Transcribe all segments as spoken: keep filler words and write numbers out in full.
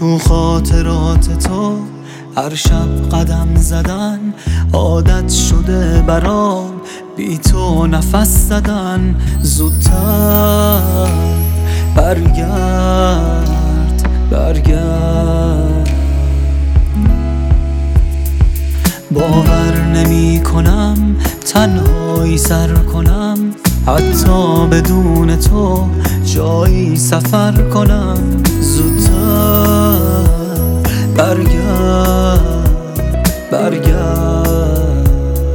تو خاطرات تو هر شب قدم زدن عادت شده برام، بی تو نفس زدن. زودتر برگرد برگرد. باور نمی کنم تنهایی سر کنم، حتی بدون تو جایی سفر کنم. زودتر برگرد برگرد.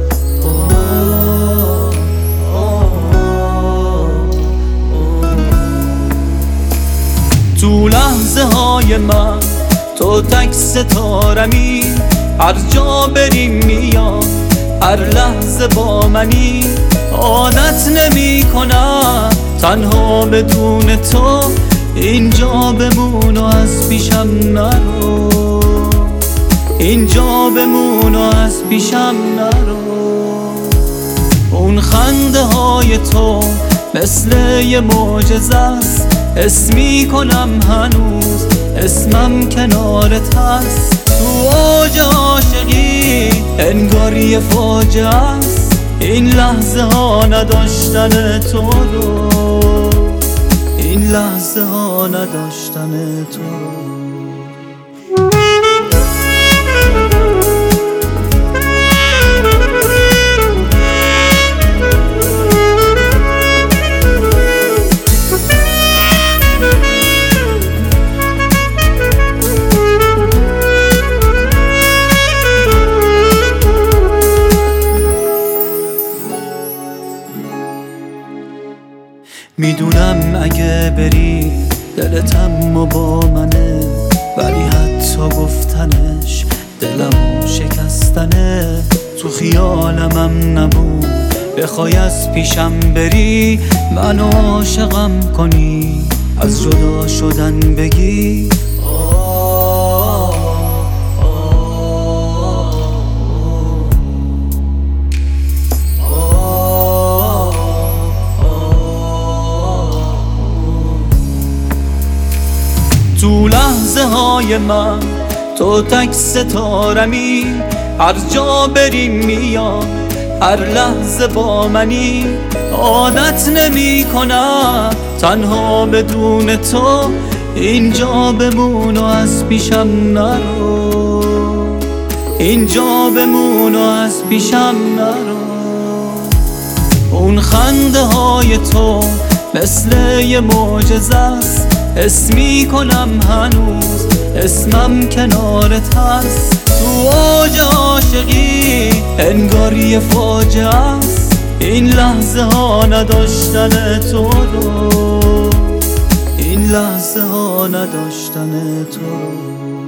تو لحظه های من تو تک ستارمی، هر جا بریم میام، هر لحظه با منی. عادت نمی کنم تنها بدون تو، اینجا بمون و از پیشم نرو، اینجا بمون و از پیشم نرو. اون خنده های تو مثل یه معجزه است، حس می کنم هنوز اسمم کنارت هست. تو اوج عاشقی انگار یه فاجعه است، این لحظه ها نداشتن تو رو، این لحظه ها نداشتن تو. میدونم اگه بری دلتم و با منه، ولی حتی گفتنش دلم شکستنه. تو خیالمم نبود بخوای از پیشم بری، منو عاشقم کنی، از جدا شدن بگی. تو لحظه های من تو تک ستارمی، هر جا بریم میام، هر لحظه با منی. عادت نمی کنم تنها بدون تو، اینجا بمون و از پیشم نرو، اینجا بمون و از پیشم نرو. اون خنده های تو مثل یه معجزه است، حس می کنم هنوز اسمم کنارت هست. تو اوج عاشقی انگار یه فاجعه است، این لحظه ها نداشتن تو رو، این لحظه ها نداشتن تو.